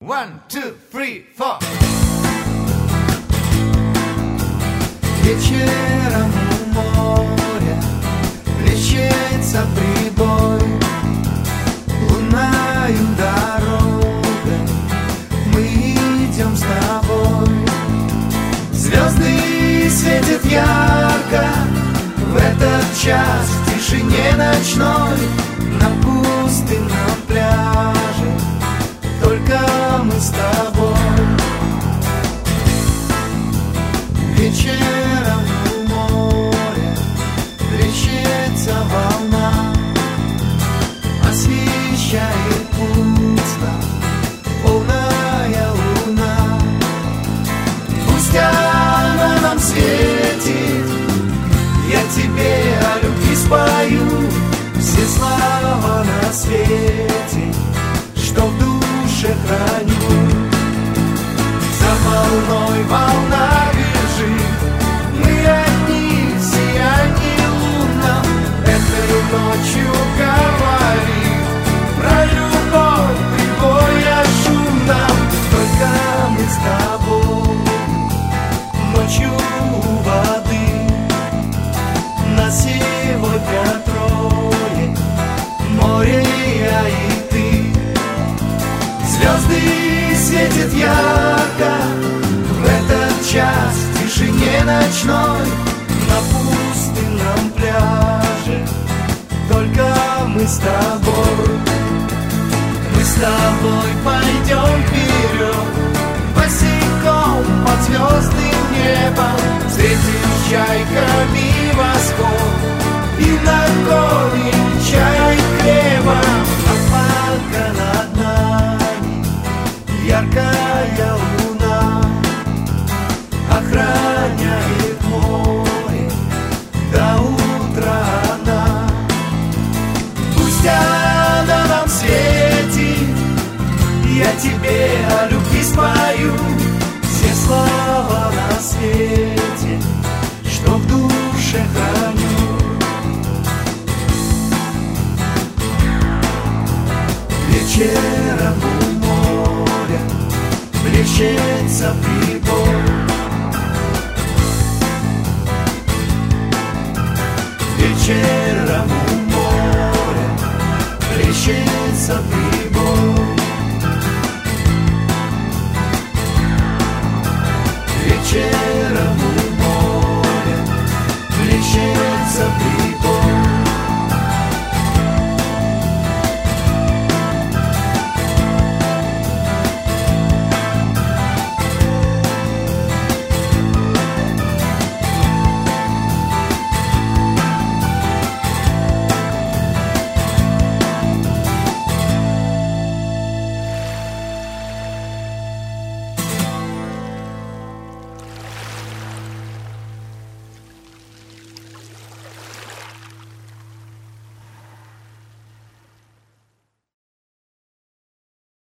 One, two, three, four. Вечером у моря плещется прибой, лунною дорогой мы идем с тобой. Звезды светят ярко в этот час в тишине ночной на пустынном пляже. Только мы с тобой. Вечером у моря плещется волна, освещает путь нам полная луна. Пусть она нам светит, я тебе о любви спою все слова на свете, что в душе храню. За волной волна бежит, мы одни в сиянии лунном. Этой ночью говорит про любовь прибоя шумном. Только мы с тобой ночью у воды. Нас сегодня трое, море, я и ты. Звезды светят ярко в этот час в тишине ночной на пустынном пляже. Только мы с тобой. Мы с тобой пойдем вперед, босиком под звездным небом. Встретим чайками восход и накормим чай хлебом. А пока над нами яркая луна охраняет море до утра она. Пусть она нам светит, я тебе о любви спою все слова на свете, что в душе храню. Вечером у моря плещется